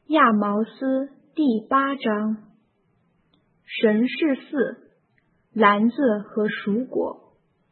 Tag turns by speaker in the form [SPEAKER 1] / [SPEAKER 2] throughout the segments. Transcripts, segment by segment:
[SPEAKER 1] 亚毛斯第8章。神是4，篮子和熟果。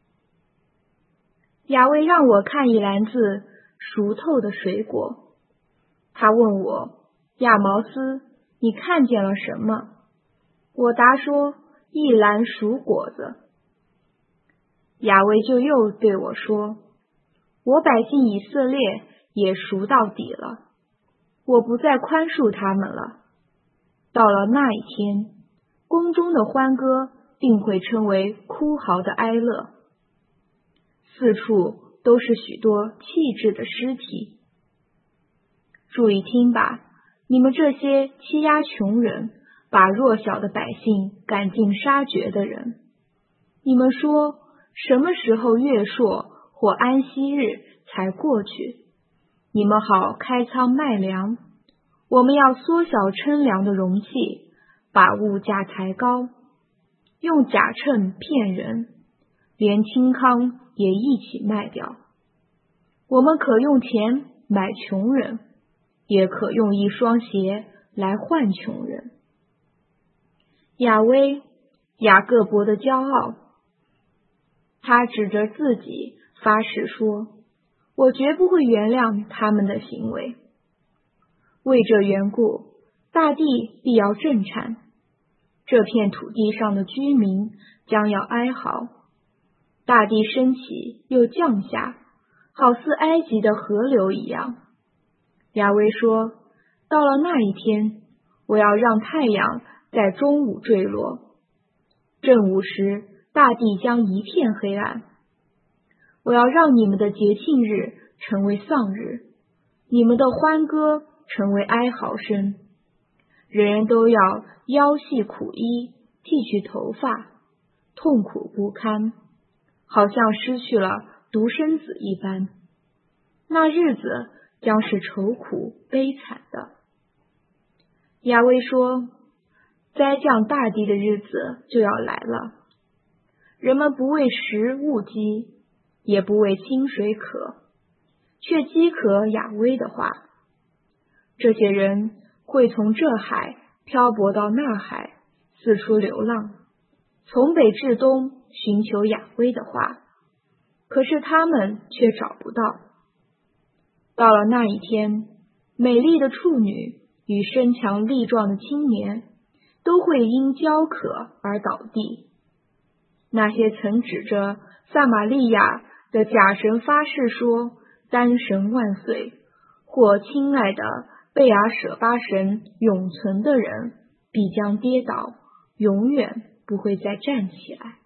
[SPEAKER 1] 亚威让我看一篮子熟透的水果，他问我，亚毛斯，你看见了什么？我答说，一篮熟果子。亚威就又对我说，我百姓以色列也熟到底了，我不再宽恕他们了。到了那一天，宫中的欢歌定会称为哭嚎的哀乐，四处都是许多弃置的尸体。注意听吧，你们这些欺压穷人，把弱小的百姓赶尽杀绝的人，你们说什么时候月朔或安息日才过去？你们好开仓卖粮，我们要缩小称粮的容器，把物价抬高，用假秤骗人，连清糠也一起卖掉。我们可用钱买穷人，也可用一双鞋来换穷人。亚威，雅各伯的骄傲，他指着自己发誓说，我绝不会原谅他们的行为。为这缘故，大地必要震颤，这片土地上的居民将要哀嚎，大地升起又降下，好似埃及的河流一样。亚威说，到了那一天，我要让太阳在中午坠落，正午时大地将一片黑暗。我要让你们的节庆日成为丧日，你们的欢歌成为哀嚎声，人人都要腰系苦衣，剃去头发，痛苦不堪，好像失去了独生子一般。那日子将是愁苦悲惨的。亚威说，灾降大地的日子就要来了，人们不为食物饥，也不为清水渴，却饥渴亚威的话。这些人会从这海漂泊到那海，四处流浪，从北至东寻求亚威的话，可是他们却找不到。到了那一天，美丽的处女与身强力壮的青年都会因焦渴而倒地。那些曾指着撒玛利亚的假神发誓说单神万岁，或亲爱的贝尔舍巴神永存的人，必将跌倒，永远不会再站起来。